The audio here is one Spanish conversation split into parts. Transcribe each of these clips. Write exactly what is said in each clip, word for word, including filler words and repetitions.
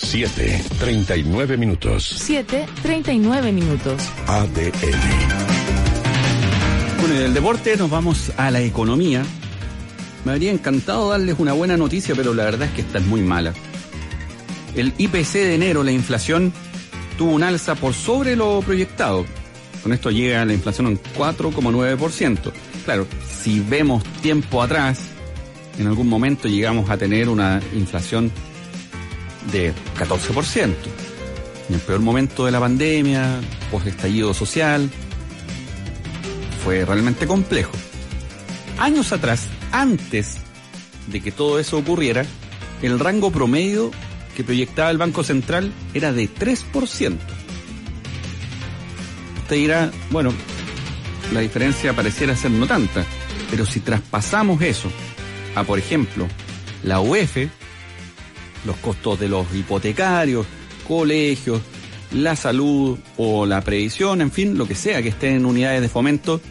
siete, treinta y nueve minutos. siete, treinta y nueve minutos. A D N. Bueno, y del deporte nos vamos a la economía. Me habría encantado darles una buena noticia, pero la verdad es que esta es muy mala. El I P C de enero, la inflación, tuvo un alza por sobre lo proyectado. Con esto llega la inflación a un cuatro coma nueve por ciento. Claro, si vemos tiempo atrás, en algún momento llegamos a tener una inflación de catorce por ciento. En el peor momento de la pandemia, post-estallido social, fue realmente complejo. Años atrás, antes de que todo eso ocurriera, el rango promedio que proyectaba el Banco Central era de tres por ciento. Usted dirá, bueno, la diferencia pareciera ser no tanta, pero si traspasamos eso a, por ejemplo, la U E F, los costos de los hipotecarios, colegios, la salud o la previsión, en fin, lo que sea que esté en unidades de fomento,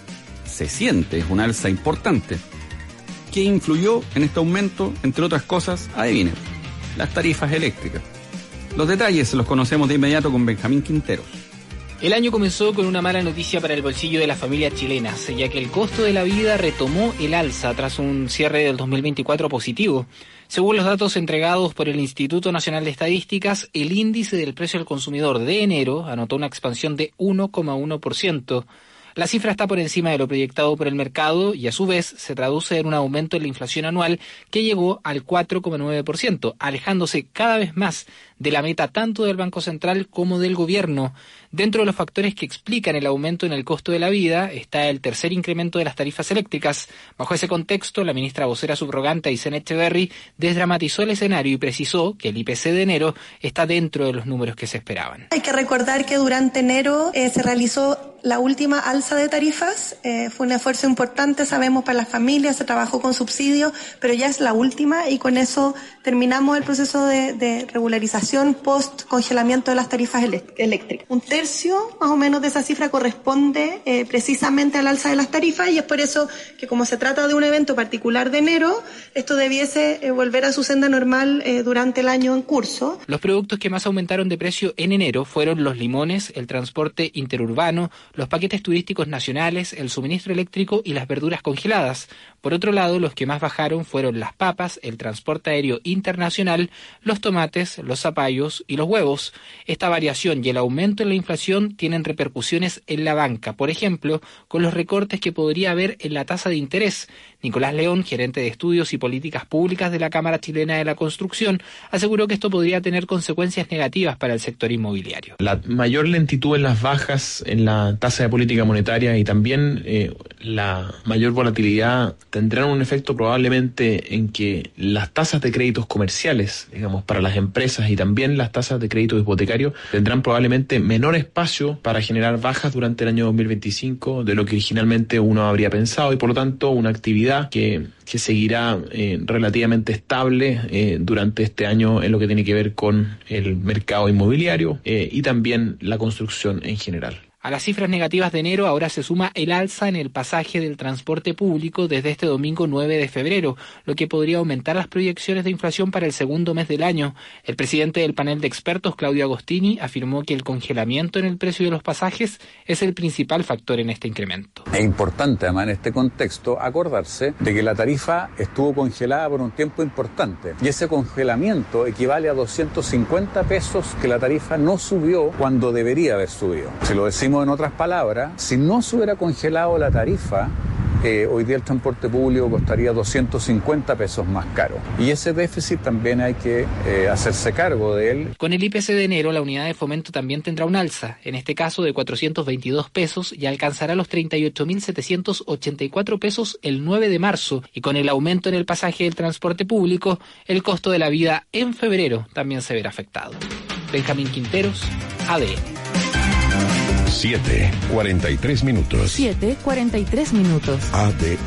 se siente, es un alza importante. ¿Qué influyó en este aumento? Entre otras cosas, adivinen, las tarifas eléctricas. Los detalles los conocemos de inmediato con Benjamín Quinteros. El año comenzó con una mala noticia para el bolsillo de las familias chilenas, ya que el costo de la vida retomó el alza tras un cierre del dos mil veinticuatro positivo. Según los datos entregados por el Instituto Nacional de Estadísticas, el índice del precio al consumidor de enero anotó una expansión de uno coma uno por ciento. La cifra está por encima de lo proyectado por el mercado y a su vez se traduce en un aumento en la inflación anual que llegó al cuatro coma nueve por ciento, alejándose cada vez más de la meta tanto del Banco Central como del gobierno. Dentro de los factores que explican el aumento en el costo de la vida está el tercer incremento de las tarifas eléctricas. Bajo ese contexto, la ministra vocera subrogante Aysén Echeverry desdramatizó el escenario y precisó que el I P C de enero está dentro de los números que se esperaban. Hay que recordar que durante enero eh, se realizó la última alza de tarifas, eh, fue un esfuerzo importante, sabemos, para las familias, se trabajó con subsidios, pero ya es la última y con eso terminamos el proceso de, de regularización post congelamiento de las tarifas eléctricas. Un tercio más o menos de esa cifra corresponde eh, precisamente al alza de las tarifas y es por eso que, como se trata de un evento particular de enero, esto debiese eh, volver a su senda normal eh, durante el año en curso. Los productos que más aumentaron de precio en enero fueron los limones, el transporte interurbano, los paquetes turísticos nacionales, el suministro eléctrico y las verduras congeladas. Por otro lado, los que más bajaron fueron las papas, el transporte aéreo internacional, los tomates, los zapallos y los huevos. Esta variación y el aumento en la inflación tienen repercusiones en la banca, por ejemplo, con los recortes que podría haber en la tasa de interés. Nicolás León, gerente de Estudios y Políticas Públicas de la Cámara Chilena de la Construcción, aseguró que esto podría tener consecuencias negativas para el sector inmobiliario. La mayor lentitud en las bajas en la tasa de política monetaria y también eh, la mayor volatilidad tendrán un efecto probablemente en que las tasas de créditos comerciales, digamos, para las empresas y también las tasas de créditos hipotecarios tendrán probablemente menor espacio para generar bajas durante el año dos mil veinticinco de lo que originalmente uno habría pensado y por lo tanto una actividad que, que seguirá eh, relativamente estable eh, durante este año en lo que tiene que ver con el mercado inmobiliario eh, y también la construcción en general. A las cifras negativas de enero ahora se suma el alza en el pasaje del transporte público desde este domingo nueve de febrero, lo que podría aumentar las proyecciones de inflación para el segundo mes del año. El presidente del panel de expertos, Claudio Agostini, afirmó que el congelamiento en el precio de los pasajes es el principal factor en este incremento. Es importante, además, en este contexto, acordarse de que la tarifa estuvo congelada por un tiempo importante y ese congelamiento equivale a doscientos cincuenta pesos que la tarifa no subió cuando debería haber subido. Si lo decimos en otras palabras, si no se hubiera congelado la tarifa, eh, hoy día el transporte público costaría doscientos cincuenta pesos más caro. Y ese déficit también hay que eh, hacerse cargo de él. Con el I P C de enero, la unidad de fomento también tendrá un alza, en este caso de cuatrocientos veintidós pesos y alcanzará los treinta y ocho mil setecientos ochenta y cuatro pesos el nueve de marzo. Y con el aumento en el pasaje del transporte público, el costo de la vida en febrero también se verá afectado. Benjamín Quinteros, A D N. siete, cuarenta y tres minutos. siete, cuarenta y tres minutos. A D N.